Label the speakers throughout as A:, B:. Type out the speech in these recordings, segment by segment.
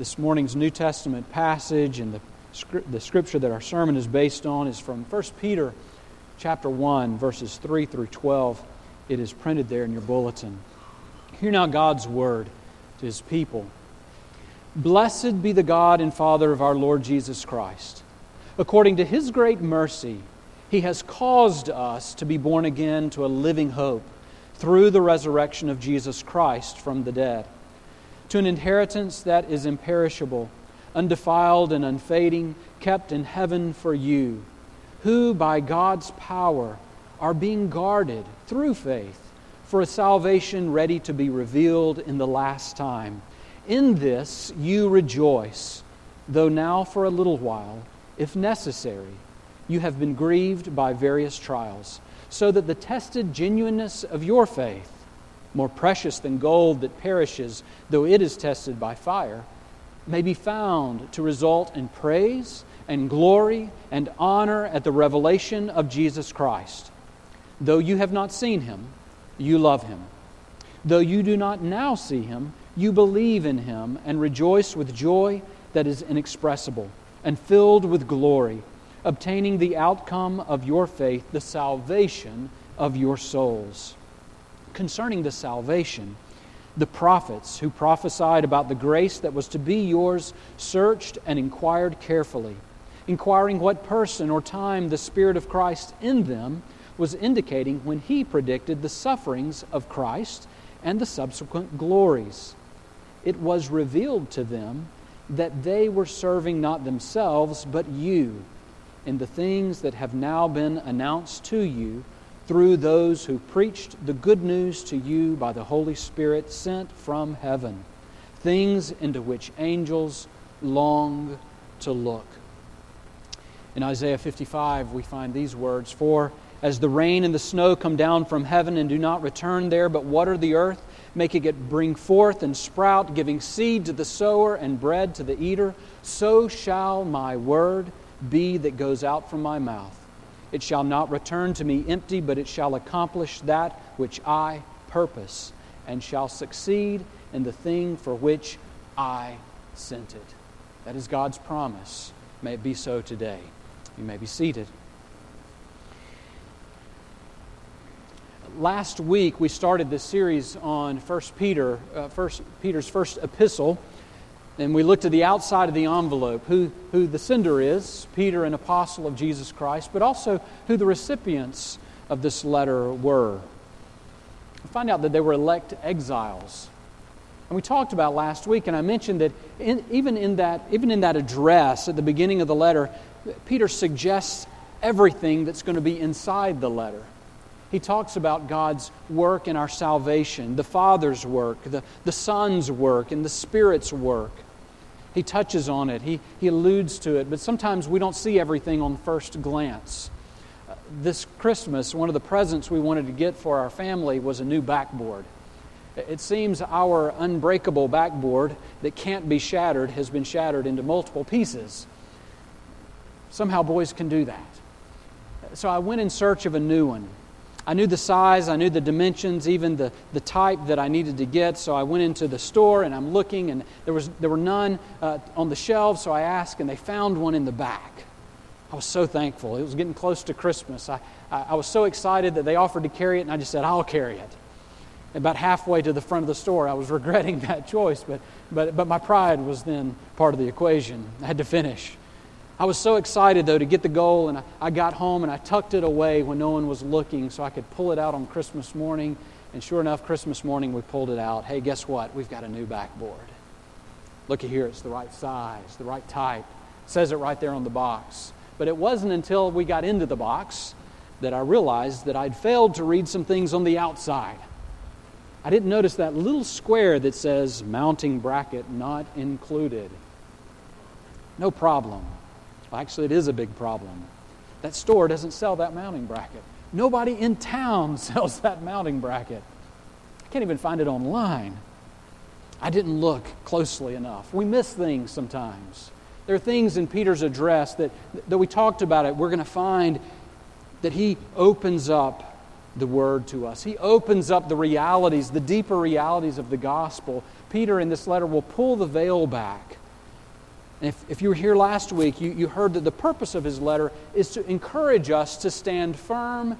A: This morning's New Testament passage and the scripture that our sermon is based on is from 1 Peter chapter 1, verses 3 through 12. It is printed there in your bulletin. Hear now God's word to His people. Blessed be the God and Father of our Lord Jesus Christ. According to His great mercy, He has caused us to be born again to a living hope through the resurrection of Jesus Christ from the dead, to an inheritance that is imperishable, undefiled and unfading, kept in heaven for you, who by God's power are being guarded through faith for a salvation ready to be revealed in the last time. In this you rejoice, though now for a little while, if necessary, you have been grieved by various trials, so that the tested genuineness of your faith, more precious than gold that perishes, though it is tested by fire, may be found to result in praise and glory and honor at the revelation of Jesus Christ. Though you have not seen Him, you love Him. Though you do not now see Him, you believe in Him and rejoice with joy that is inexpressible and filled with glory, obtaining the outcome of your faith, the salvation of your souls. Concerning the salvation, the prophets who prophesied about the grace that was to be yours searched and inquired carefully, inquiring what person or time the Spirit of Christ in them was indicating when He predicted the sufferings of Christ and the subsequent glories. It was revealed to them that they were serving not themselves but you in the things that have now been announced to you through those who preached the good news to you by the Holy Spirit sent from heaven, things into which angels long to look. In Isaiah 55, we find these words, "For as the rain and the snow come down from heaven and do not return there, but water the earth, making it bring forth and sprout, giving seed to the sower and bread to the eater, so shall my word be that goes out from my mouth. It shall not return to me empty, but it shall accomplish that which I purpose, and shall succeed in the thing for which I sent it." That is God's promise. May it be so today. You may be seated. Last week we started this series on 1 Peter's first epistle, and we looked at the outside of the envelope, who the sender is, Peter, an apostle of Jesus Christ, but also who the recipients of this letter were. We find out that they were elect exiles. And we talked about last week, and I mentioned that even in that address at the beginning of the letter, Peter suggests everything that's going to be inside the letter. He talks about God's work in our salvation, the Father's work, the Son's work, and the Spirit's work. He touches on it. He alludes to it. But sometimes we don't see everything on first glance. This Christmas, one of the presents we wanted to get for our family was a new backboard. It seems our unbreakable backboard that can't be shattered has been shattered into multiple pieces. Somehow boys can do that. So I went in search of a new one. I knew the size, I knew the dimensions, even the type that I needed to get. So I went into the store and I'm looking, and there were none on the shelves. So I asked, and they found one in the back. I was so thankful. It was getting close to Christmas. I was so excited that they offered to carry it, and I just said, "I'll carry it." About halfway to the front of the store, I was regretting that choice, but my pride was then part of the equation. I had to finish. I was so excited, though, to get the goal, and I got home and I tucked it away when no one was looking so I could pull it out on Christmas morning. And sure enough, Christmas morning we pulled it out. Hey, guess what? We've got a new backboard. Looky here, it's the right size, the right type. It says it right there on the box. But it wasn't until we got into the box that I realized that I'd failed to read some things on the outside. I didn't notice that little square that says mounting bracket not included. No problem. Actually, it is a big problem. That store doesn't sell that mounting bracket. Nobody in town sells that mounting bracket. I can't even find it online. I didn't look closely enough. We miss things sometimes. There are things in Peter's address that we talked about it. We're going to find that he opens up the Word to us. He opens up the realities, the deeper realities of the gospel. Peter in this letter will pull the veil back And if you were here last week, you heard that the purpose of his letter is to encourage us to stand firm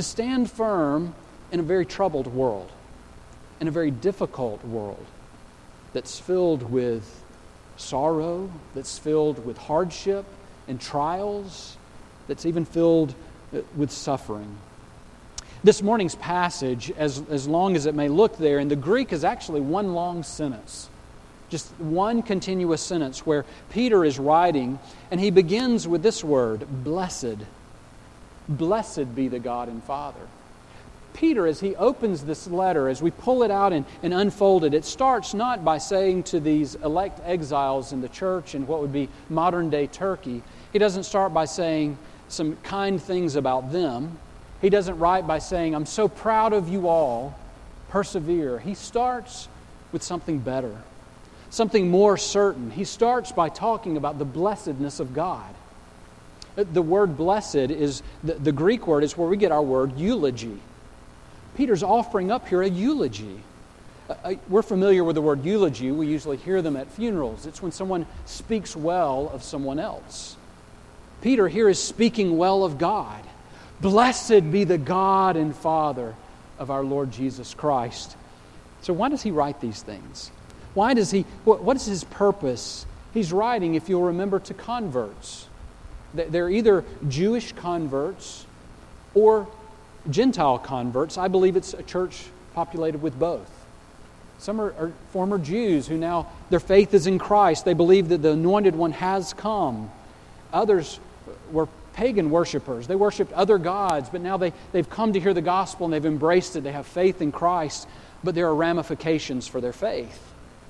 A: in a very troubled world, in a very difficult world that's filled with sorrow, that's filled with hardship and trials, that's even filled with suffering. This morning's passage, as long as it may look there, in the Greek is actually one long sentence. Just one continuous sentence where Peter is writing, and he begins with this word, blessed. Blessed be the God and Father. Peter, as he opens this letter, as we pull it out and unfold it, it starts not by saying to these elect exiles in the church in what would be modern-day Turkey, he doesn't start by saying some kind things about them. He doesn't write by saying, I'm so proud of you all, persevere. He starts with something better, something more certain. He starts by talking about the blessedness of God. The word blessed is, the Greek word is where we get our word eulogy. Peter's offering up here a eulogy. We're familiar with the word eulogy. We usually hear them at funerals. It's when someone speaks well of someone else. Peter here is speaking well of God. Blessed be the God and Father of our Lord Jesus Christ. So why does he write these things? What is his purpose? He's writing, if you'll remember, to converts. They're either Jewish converts or Gentile converts. I believe it's a church populated with both. Some are former Jews who now, their faith is in Christ. They believe that the Anointed One has come. Others were pagan worshipers. They worshiped other gods, but now they've come to hear the gospel and they've embraced it. They have faith in Christ, but there are ramifications for their faith.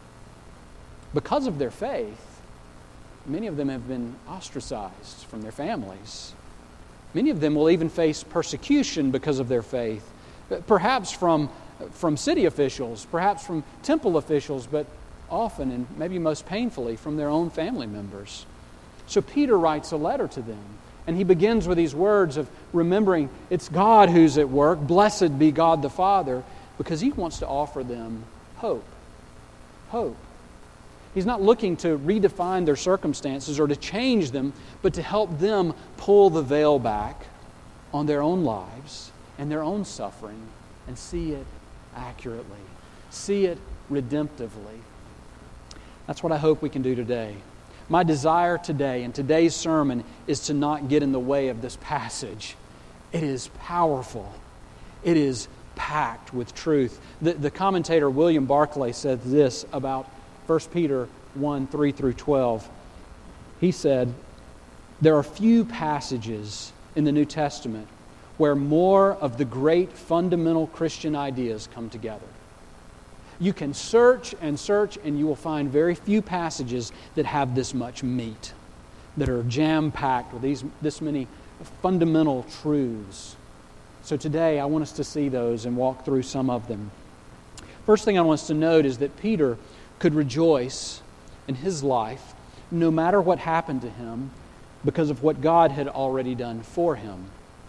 A: Because of their faith, many of them have been ostracized from their families. Many of them will even face persecution because of their faith, perhaps from city officials, perhaps from temple officials, but often, and maybe most painfully, from their own family members. So Peter writes a letter to them, and he begins with these words of remembering it's God who's at work, blessed be God the Father, because he wants to offer them hope. Hope. He's not looking to redefine their circumstances or to change them, but to help them pull the veil back on their own lives and their own suffering and see it accurately, see it redemptively. That's what I hope we can do today. My desire today in today's sermon is to not get in the way of this passage. It is powerful. It is packed with truth. The commentator William Barclay said this about 1 Peter 1, 3 through 12. He said, there are few passages in the New Testament where more of the great fundamental Christian ideas come together. You can search, and you will find very few passages that have this much meat, that are jam-packed with this many fundamental truths. So today I want us to see those and walk through some of them. First thing I want us to note is that Peter could rejoice in his life no matter what happened to him because of what God had already done for him.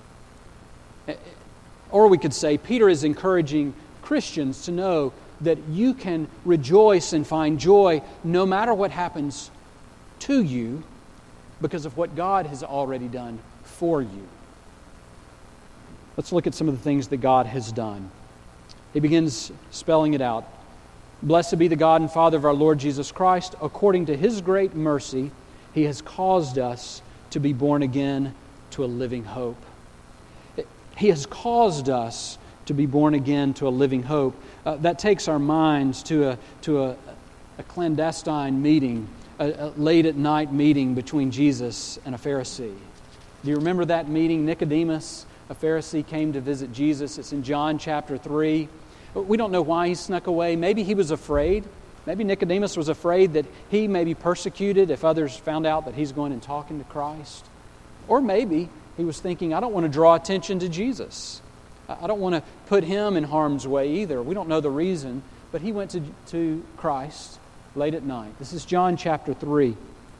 A: Or we could say Peter is encouraging Christians to know that you can rejoice and find joy no matter what happens to you because of what God has already done for you. Let's look at some of the things that God has done. He begins spelling it out. Blessed be the God and Father of our Lord Jesus Christ. According to His great mercy, He has caused us to be born again to a living hope. He has caused us to be born again to a living hope. That takes our minds to a clandestine meeting, a late at night meeting between Jesus and a Pharisee. Do you remember that meeting? Nicodemus, a Pharisee, came to visit Jesus. It's in John chapter 3. We don't know why he snuck away. Maybe he was afraid. Maybe Nicodemus was afraid that he may be persecuted if others found out that he's going and talking to Christ. Or maybe he was thinking, I don't want to draw attention to Jesus. I don't want to put him in harm's way either. We don't know the reason, but he went to Christ late at night. This is John chapter 3.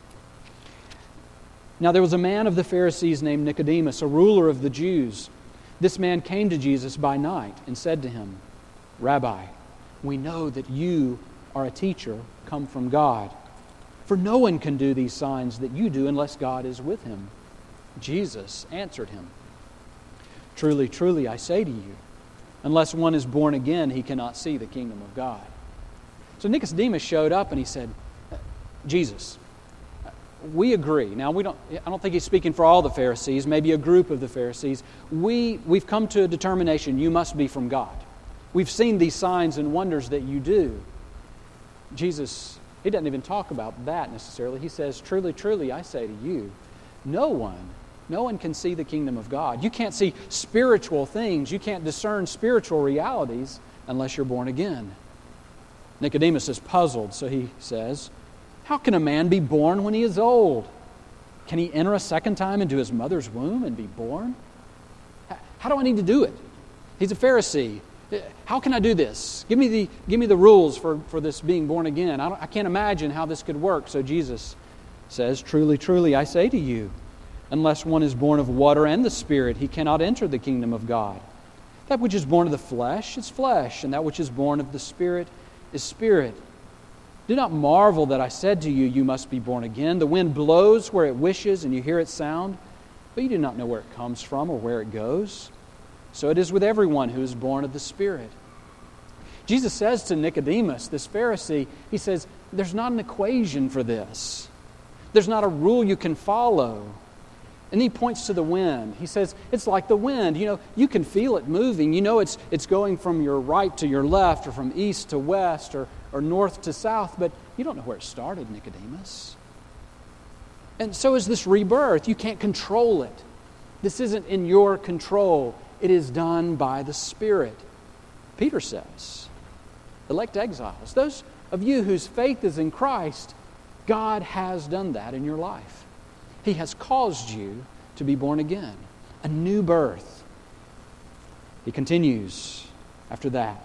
A: Now there was a man of the Pharisees named Nicodemus, a ruler of the Jews. This man came to Jesus by night and said to him, Rabbi, we know that you are a teacher come from God. For no one can do these signs that you do unless God is with him." Jesus answered him, "Truly, truly, I say to you, unless one is born again, he cannot see the kingdom of God." So Nicodemus showed up and he said, "Jesus, we agree." Now, I don't think he's speaking for all the Pharisees, maybe a group of the Pharisees. We've come to a determination, you must be from God. We've seen these signs and wonders that you do. Jesus, he doesn't even talk about that necessarily. He says, "Truly, truly, I say to you, no one can see the kingdom of God." You can't see spiritual things. You can't discern spiritual realities unless you're born again. Nicodemus is puzzled, so he says, "How can a man be born when he is old? Can he enter a second time into his mother's womb and be born? How do I need to do it?" He's a Pharisee. "How can I do this? Give me the rules for this being born again. I can't imagine how this could work." So Jesus says, "Truly, truly, I say to you, unless one is born of water and the Spirit, he cannot enter the kingdom of God. That which is born of the flesh is flesh, and that which is born of the Spirit is spirit. Do not marvel that I said to you, you must be born again. The wind blows where it wishes, and you hear its sound, but you do not know where it comes from or where it goes. So it is with everyone who is born of the Spirit." Jesus says to Nicodemus, this Pharisee, he says, there's not an equation for this. There's not a rule you can follow. And he points to the wind. He says, it's like the wind. You can feel it moving. It's going from your right to your left, or from east to west, or north to south, but you don't know where it started, Nicodemus. And so is this rebirth. You can't control it. This isn't in your control. It is done by the Spirit. Peter says, elect exiles, those of you whose faith is in Christ, God has done that in your life. He has caused you to be born again, a new birth. He continues after that.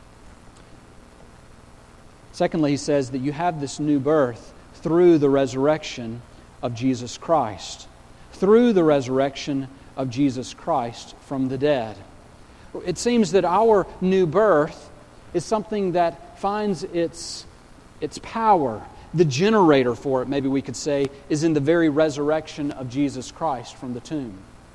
A: Secondly, he says that you have this new birth through the resurrection of Jesus Christ. Through the resurrection of Jesus Christ from the dead. It seems that our new birth is something that finds its power. The generator for it, maybe we could say, is in the very resurrection of Jesus Christ from the tomb.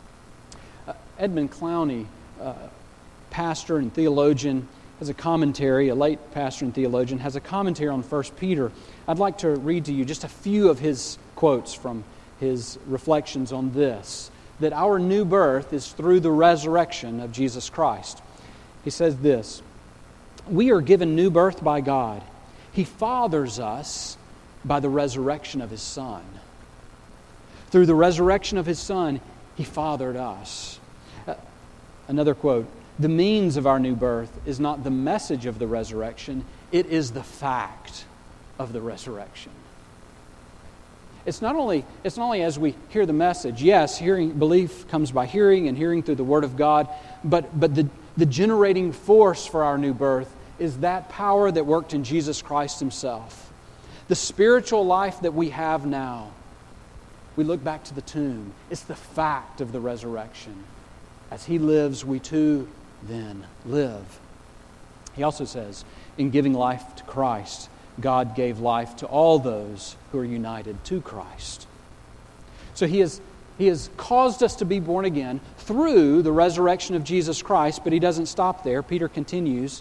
A: Edmund Clowney, pastor and theologian, has a commentary, a late pastor and theologian, has a commentary on 1 Peter. I'd like to read to you just a few of his quotes from his reflections on this, that our new birth is through the resurrection of Jesus Christ. He says this, "We are given new birth by God. He fathers us by the resurrection of His Son. Through the resurrection of His Son, He fathered us." Another quote, "The means of our new birth is not the message of the resurrection, it is the fact of the resurrection." It's not only as we hear the message. Yes, belief comes by hearing, and hearing through the Word of God, but the generating force for our new birth is that power that worked in Jesus Christ Himself. The spiritual life that we have now, we look back to the tomb. It's the fact of the resurrection. As He lives, we too then live. He also says, in giving life to Christ, God gave life to all those who are united to Christ. So He has caused us to be born again through the resurrection of Jesus Christ, but He doesn't stop there. Peter continues,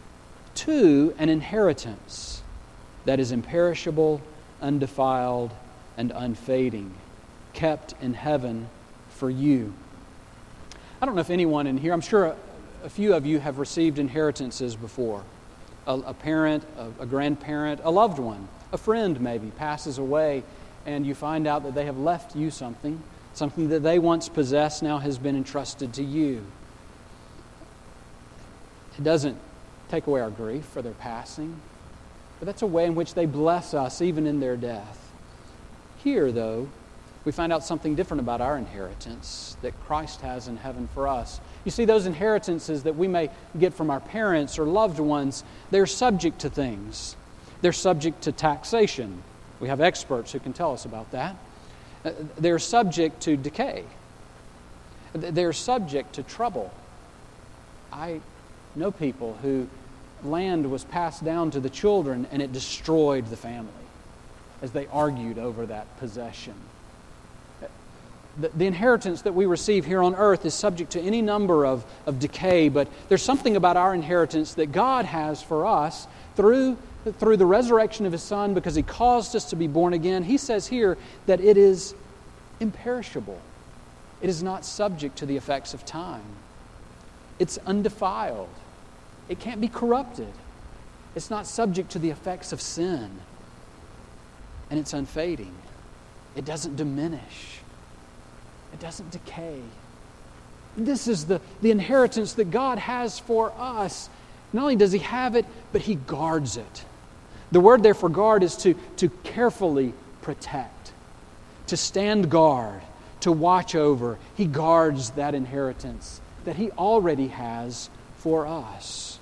A: to an inheritance that is imperishable, undefiled, and unfading, kept in heaven for you. I don't know if anyone in here, I'm sure a few of you have received inheritances before. A parent, a grandparent, a loved one, a friend maybe passes away, and you find out that they have left you something that they once possessed now has been entrusted to you. It doesn't take away our grief for their passing, but that's a way in which they bless us even in their death. Here, though, we find out something different about our inheritance that Christ has in heaven for us. You see, those inheritances that we may get from our parents or loved ones, they're subject to things. They're subject to taxation. We have experts who can tell us about that. They're subject to decay. They're subject to trouble. I know people who land was passed down to the children and it destroyed the family. as they argued over that possession. The inheritance that we receive here on earth is subject to any number of decay, but there's something about our inheritance that God has for us through the resurrection of His Son, because He caused us to be born again. He says here that it is imperishable. It is not subject to the effects of time. It's undefiled. It can't be corrupted. It's not subject to the effects of sin. And it's unfading. It doesn't diminish. It doesn't decay. This is the inheritance that God has for us. Not only does He have it, but He guards it. The word there for guard is to carefully protect, to stand guard, to watch over. He guards that inheritance that He already has for us.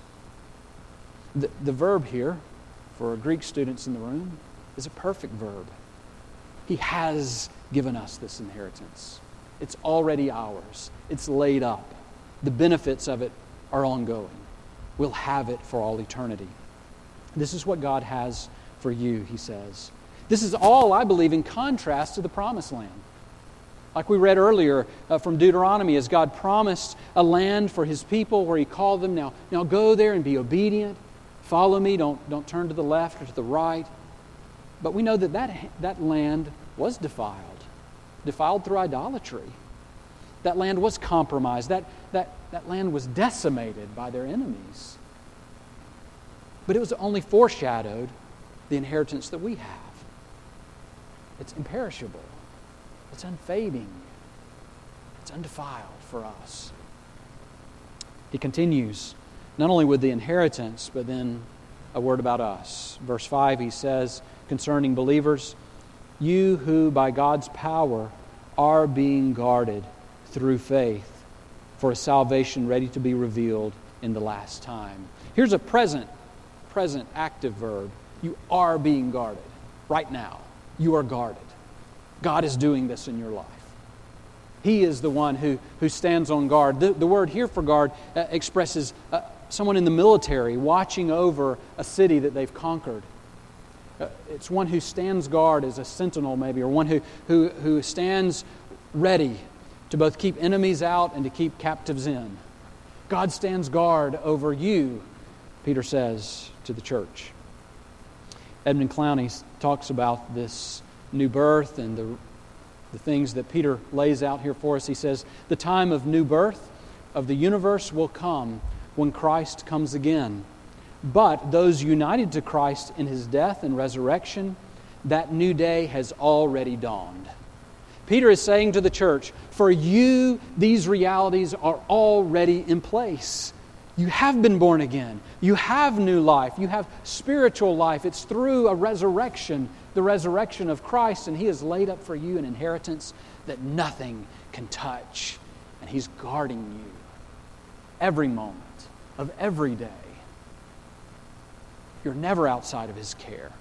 A: The verb here, for Greek students in the room, is a perfect verb. He has given us this inheritance. It's already ours. It's laid up. The benefits of it are ongoing. We'll have it for all eternity. This is what God has for you, He says. This is all, I believe, in contrast to the Promised Land. Like we read earlier from Deuteronomy, as God promised a land for His people where He called them, now go there and be obedient. Follow me, don't turn to the left or to the right. But we know that land was defiled through idolatry. That land was compromised. That land was decimated by their enemies. But it was only foreshadowed the inheritance that we have. It's imperishable. It's unfading. It's undefiled for us. He continues, not only with the inheritance, but then a word about us. Verse 5, he says, concerning believers, you who by God's power are being guarded through faith for a salvation ready to be revealed in the last time. Here's a present active verb. You are being guarded right now. You are guarded. God is doing this in your life. He is the one who stands on guard. The word here for guard expresses someone in the military watching over a city that they've conquered. It's one who stands guard as a sentinel maybe, or one who stands ready to both keep enemies out and to keep captives in. God stands guard over you, Peter says to the church. Edmund Clowney talks about this new birth and the things that Peter lays out here for us. He says, the time of new birth of the universe will come when Christ comes again. But those united to Christ in His death and resurrection, that new day has already dawned. Peter is saying to the church, for you, these realities are already in place. You have been born again. You have new life. You have spiritual life. It's through a resurrection, the resurrection of Christ, and He has laid up for you an inheritance that nothing can touch. And He's guarding you every moment of every day. You're never outside of His care.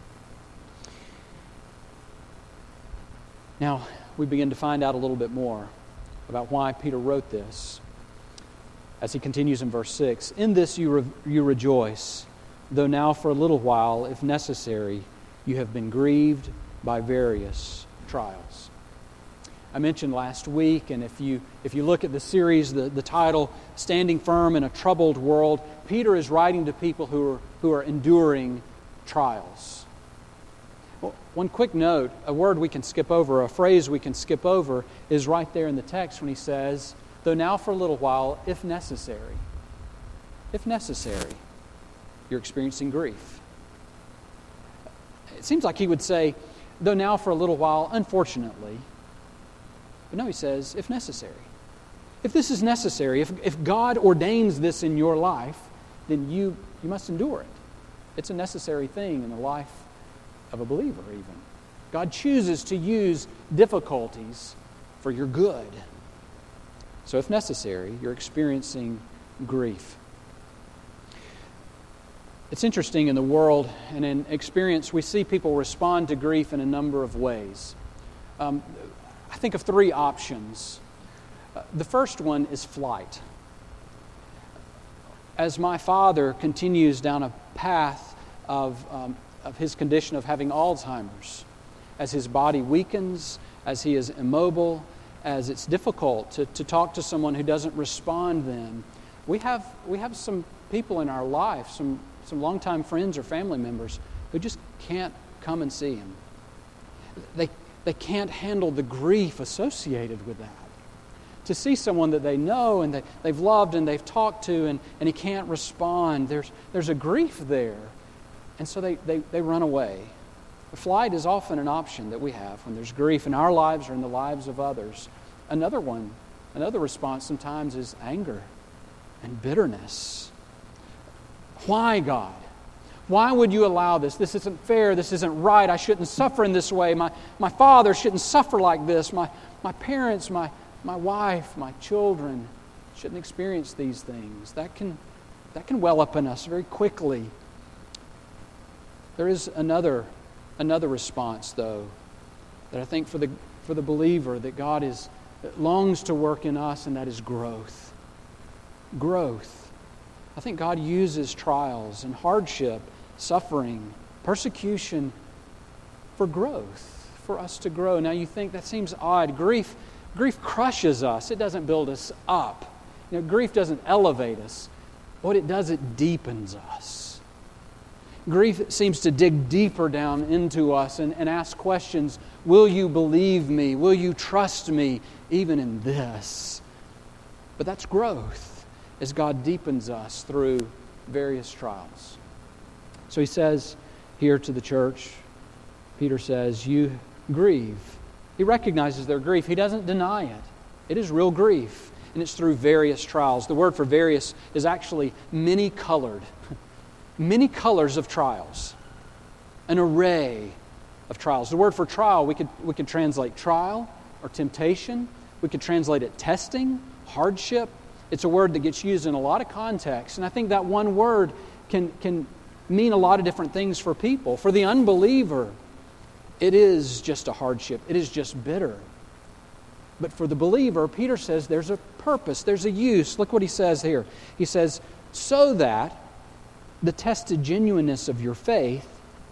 A: Now, we begin to find out a little bit more about why Peter wrote this. As he continues in verse 6, in this you rejoice, though now for a little while, if necessary, you have been grieved by various trials. I mentioned last week, and if you look at the series, the title, Standing Firm in a Troubled World, Peter is writing to people who are enduring trials. Well, one quick note, a word we can skip over, a phrase we can skip over, is right there in the text when he says, though now for a little while, if necessary, you're experiencing grief. It seems like he would say, though now for a little while, unfortunately. But no, he says, if necessary. If this is necessary, if God ordains this in your life, then you must endure it. It's a necessary thing in the life of a believer even. God chooses to use difficulties for your good. So if necessary, you're experiencing grief. It's interesting in the world and in experience, we see people respond to grief in a number of ways. I think of three options. The first one is flight. As my father continues down a path of of his condition of having Alzheimer's. As his body weakens, as he is immobile, as it's difficult to talk to someone who doesn't respond then. We have some people in our life, some longtime friends or family members who just can't come and see him. They can't handle the grief associated with that. To see someone that they know and they've loved and they've talked to and he can't respond, there's a grief there. And so they run away. Flight is often an option that we have when there's grief in our lives or in the lives of others. Another response sometimes is anger and bitterness. Why, God? Why would you allow this? This isn't fair. This isn't right. I shouldn't suffer in this way. My father shouldn't suffer like this. My parents, my wife, my children shouldn't experience these things. That can well up in us very quickly. There is another response, though, that I think for the believer that God longs to work in us, and that is growth. Growth. I think God uses trials and hardship, suffering, persecution for growth, for us to grow. Now you think that seems odd. Grief crushes us. It doesn't build us up. Grief doesn't elevate us. What it does, it deepens us. Grief seems to dig deeper down into us and ask questions. Will you believe me? Will you trust me even in this? But that's growth as God deepens us through various trials. So he says here to the church, Peter says, you grieve. He recognizes their grief. He doesn't deny it. It is real grief, and it's through various trials. The word for various is actually many-colored. Many colors of trials. An array of trials. The word for trial, we could translate trial or temptation. We could translate it testing, hardship. It's a word that gets used in a lot of contexts. And I think that one word can mean a lot of different things for people. For the unbeliever, it is just a hardship. It is just bitter. But for the believer, Peter says there's a purpose, there's a use. Look what he says here. He says, so that the tested genuineness of your faith,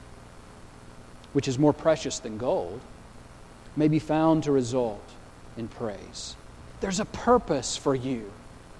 A: which is more precious than gold, may be found to result in praise. There's a purpose for you.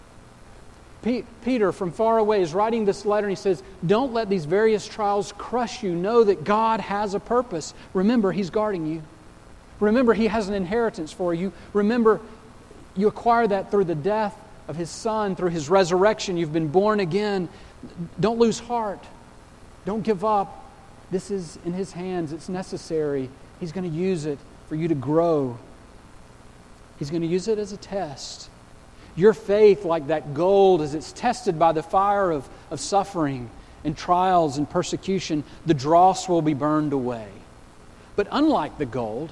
A: Peter from far away is writing this letter and he says, don't let these various trials crush you. Know that God has a purpose. Remember, He's guarding you. Remember, He has an inheritance for you. Remember, you acquire that through the death of His Son, through His resurrection. You've been born again. Don't lose heart. Don't give up. This is in His hands. It's necessary. He's going to use it for you to grow. He's going to use it as a test. Your faith, like that gold, as it's tested by the fire of suffering and trials and persecution, the dross will be burned away. But unlike the gold,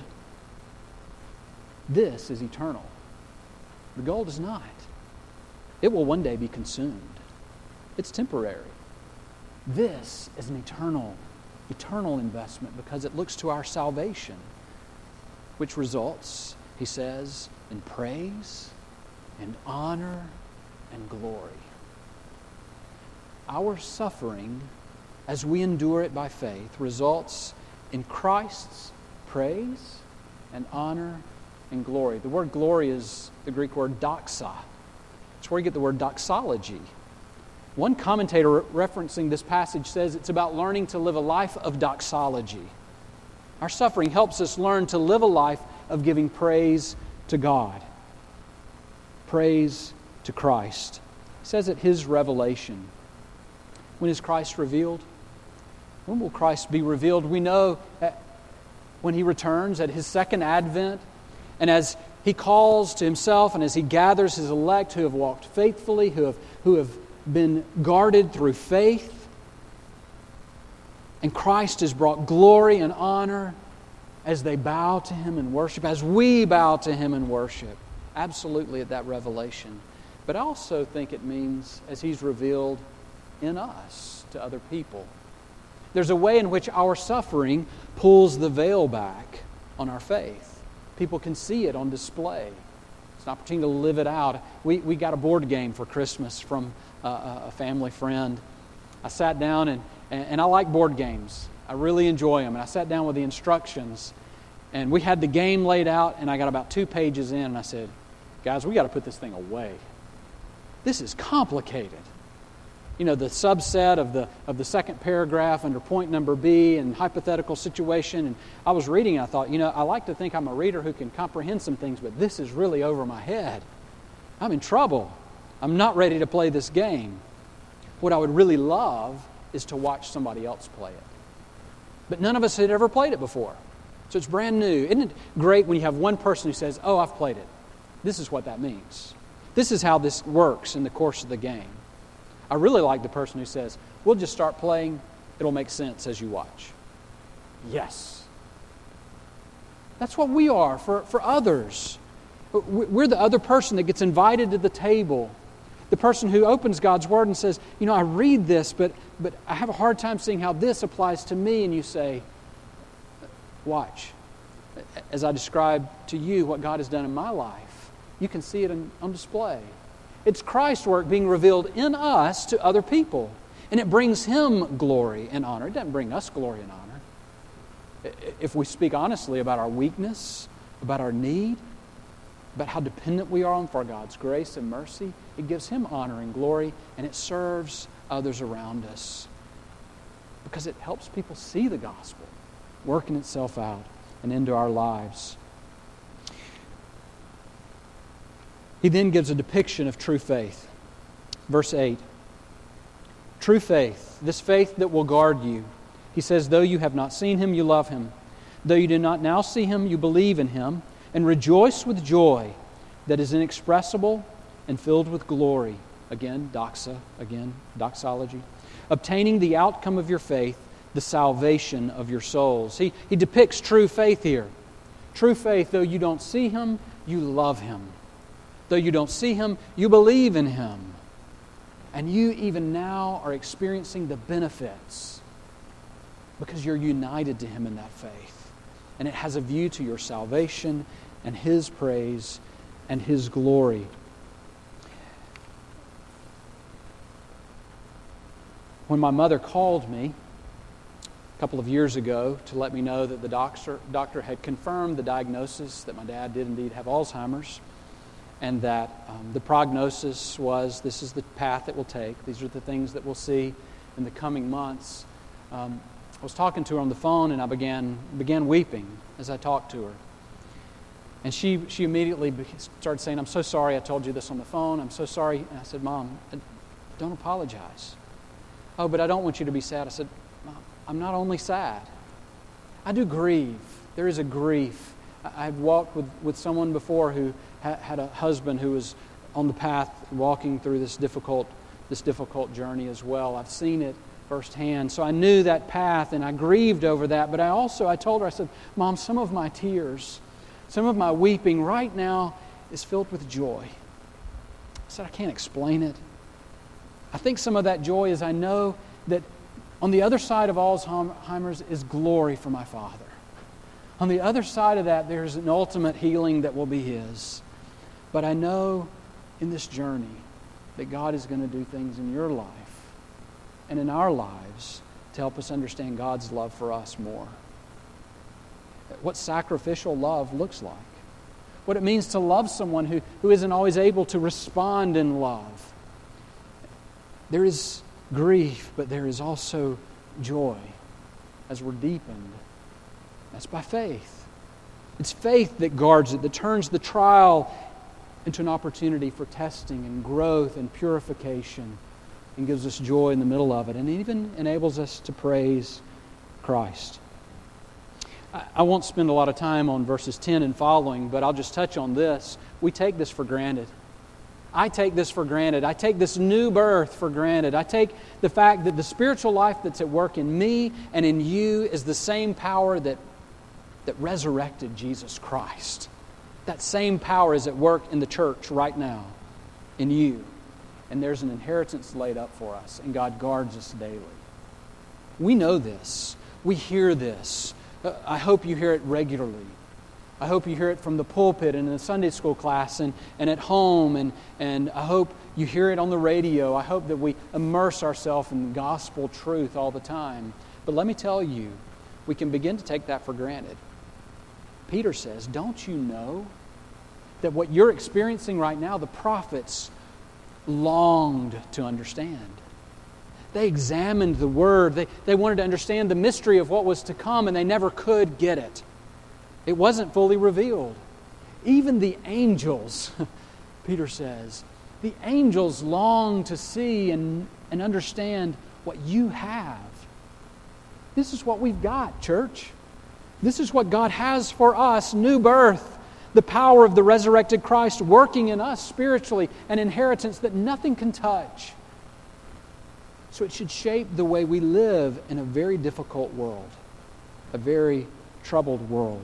A: this is eternal. The gold is not. It will one day be consumed. It's temporary. This is an eternal investment because it looks to our salvation, which results, he says, in praise and honor and glory. Our suffering, as we endure it by faith, results in Christ's praise and honor and glory. The word glory is the Greek word doxa. It's where you get the word doxology. One commentator referencing this passage says it's about learning to live a life of doxology. Our suffering helps us learn to live a life of giving praise to God. Praise to Christ. It says at His revelation. When is Christ revealed? When will Christ be revealed? We know when He returns at His second advent, and as He calls to Himself and as He gathers His elect who have walked faithfully, who have been guarded through faith, and Christ has brought glory and honor as they bow to Him in worship, as we bow to Him in worship. Absolutely at that revelation. But I also think it means as He's revealed in us to other people. There's a way in which our suffering pulls the veil back on our faith. People can see it on display. It's an opportunity to live it out. We got a board game for Christmas from a family friend. I sat down and I like board games. I really enjoy them. And I sat down with the instructions, and we had the game laid out, and I got about 2 pages in, and I said, guys, we got to put this thing away. This is complicated. The subset of the second paragraph under point number B and hypothetical situation. And I was reading and I thought, I like to think I'm a reader who can comprehend some things, but this is really over my head. I'm in trouble. I'm not ready to play this game. What I would really love is to watch somebody else play it. But none of us had ever played it before. So it's brand new. Isn't it great when you have one person who says, oh, I've played it. This is what that means. This is how this works in the course of the game. I really like the person who says, we'll just start playing. It'll make sense as you watch. Yes. That's what we are for others. We're the other person that gets invited to the table. The person who opens God's Word and says, I read this, but I have a hard time seeing how this applies to me. And you say, watch. As I describe to you what God has done in my life, you can see it on display. It's Christ's work being revealed in us to other people. And it brings Him glory and honor. It doesn't bring us glory and honor. If we speak honestly about our weakness, about our need, about how dependent we are on for God's grace and mercy, it gives Him honor and glory, and it serves others around us. Because it helps people see the gospel working itself out and into our lives. He then gives a depiction of true faith. Verse 8. True faith, this faith that will guard you. He says, though you have not seen Him, you love Him. Though you do not now see Him, you believe in Him, and rejoice with joy that is inexpressible and filled with glory. Again, doxology. Obtaining the outcome of your faith, the salvation of your souls. He depicts true faith here. True faith, though you don't see Him, you love Him. Though you don't see Him, you believe in Him. And you even now are experiencing the benefits because you're united to Him in that faith. And it has a view to your salvation and His praise and His glory. When my mother called me a couple of years ago to let me know that the doctor had confirmed the diagnosis that my dad did indeed have Alzheimer's, and that the prognosis was this is the path it will take. These are the things that we'll see in the coming months. I was talking to her on the phone, and I began weeping as I talked to her. And she immediately started saying, I'm so sorry I told you this on the phone. I'm so sorry. And I said, Mom, don't apologize. Oh, but I don't want you to be sad. I said, Mom, I'm not only sad. I do grieve. There is a grief. I've walked with someone before who had a husband who was on the path walking through this difficult journey as well. I've seen it firsthand. So I knew that path and I grieved over that. But I told her, I said, Mom, some of my tears, some of my weeping right now is filled with joy. I said, I can't explain it. I think some of that joy is I know that on the other side of Alzheimer's is glory for my Father. On the other side of that, there's an ultimate healing that will be His. But I know in this journey that God is going to do things in your life and in our lives to help us understand God's love for us more. What sacrificial love looks like. What it means to love someone who isn't always able to respond in love. There is grief, but there is also joy as we're deepened. That's by faith. It's faith that guards it, that turns the trial into an opportunity for testing and growth and purification and gives us joy in the middle of it and even enables us to praise Christ. I won't spend a lot of time on verses 10 and following, but I'll just touch on this. We take this for granted. I take this for granted. I take this new birth for granted. I take the fact that the spiritual life that's at work in me and in you is the same power that resurrected Jesus Christ. That same power is at work in the church right now, in you. And there's an inheritance laid up for us, and God guards us daily. We know this. We hear this. I hope you hear it regularly. I hope you hear it from the pulpit and in the Sunday school class and at home. And I hope you hear it on the radio. I hope that we immerse ourselves in gospel truth all the time. But let me tell you, we can begin to take that for granted. Peter says, don't you know that what you're experiencing right now, the prophets longed to understand? They examined the Word. They wanted to understand the mystery of what was to come, and they never could get it. It wasn't fully revealed. Even the angels, Peter says, the angels long to see and understand what you have. This is what we've got, church. This is what God has for us, new birth, the power of the resurrected Christ working in us spiritually, an inheritance that nothing can touch. So it should shape the way we live in a very difficult world, a very troubled world.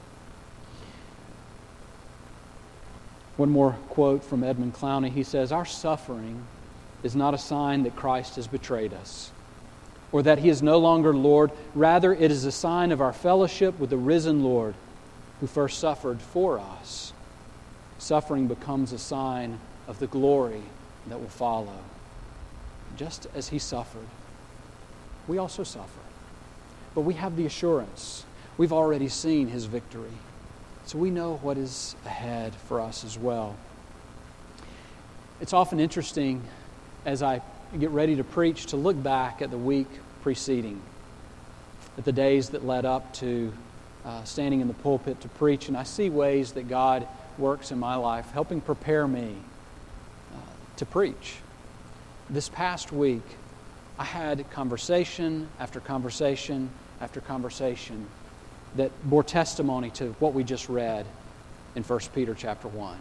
A: One more quote from Edmund Clowney. He says, "Our suffering is not a sign that Christ has betrayed us, or that He is no longer Lord. Rather, it is a sign of our fellowship with the risen Lord who first suffered for us. Suffering becomes a sign of the glory that will follow. Just as He suffered, we also suffer. But we have the assurance. We've already seen His victory. So we know what is ahead for us as well." It's often interesting as I get ready to preach to look back at the week preceding, at the days that led up to standing in the pulpit to preach, and I see ways that God works in my life, helping prepare me to preach. This past week, I had conversation after conversation after conversation that bore testimony to what we just read in 1 Peter chapter 1.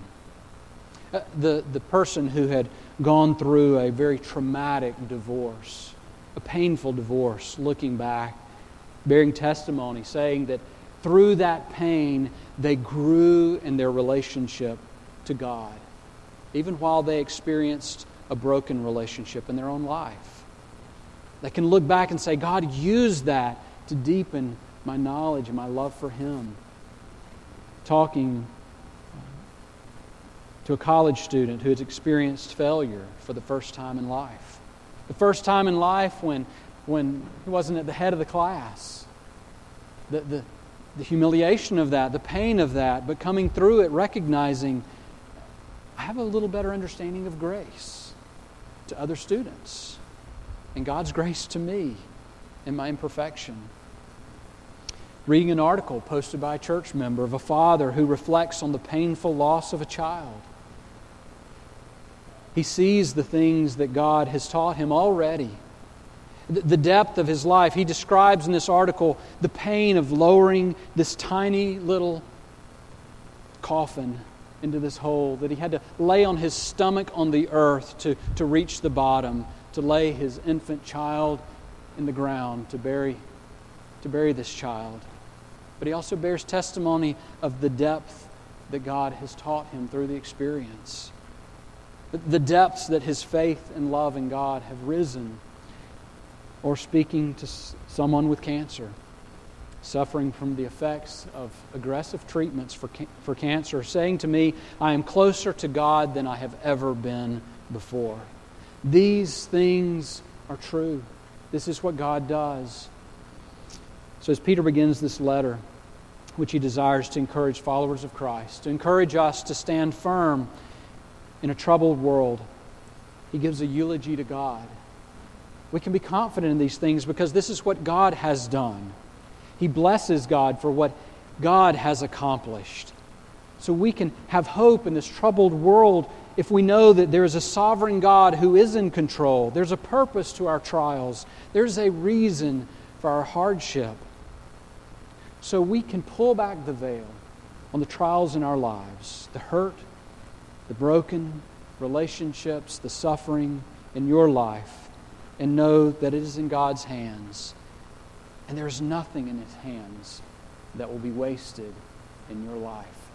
A: The person who had gone through a very traumatic divorce, a painful divorce, looking back, bearing testimony, saying that through that pain, they grew in their relationship to God, even while they experienced a broken relationship in their own life. They can look back and say, God used that to deepen my knowledge and my love for Him. Talking to a college student who has experienced failure for the first time in life. The first time in life when he wasn't at the head of the class. The humiliation of that, the pain of that, but coming through it, recognizing I have a little better understanding of grace to other students and God's grace to me in my imperfection. Reading an article posted by a church member of a father who reflects on the painful loss of a child. He sees the things that God has taught him already. The depth of his life. He describes in this article the pain of lowering this tiny little coffin into this hole, that he had to lay on his stomach on the earth to reach the bottom, to lay his infant child in the ground, to bury this child. But he also bears testimony of the depth that God has taught him through the experience. The depths that his faith and love in God have risen. Or speaking to someone with cancer, suffering from the effects of aggressive treatments for cancer, saying to me, I am closer to God than I have ever been before. These things are true. This is what God does. So as Peter begins this letter, which he desires to encourage followers of Christ, to encourage us to stand firm in a troubled world, he gives a eulogy to God. We can be confident in these things because this is what God has done. He blesses God for what God has accomplished. So we can have hope in this troubled world if we know that there is a sovereign God who is in control. There's a purpose to our trials. There's a reason for our hardship. So we can pull back the veil on the trials in our lives, the hurt, the broken relationships, the suffering in your life, and know that it is in God's hands. And there is nothing in His hands that will be wasted in your life.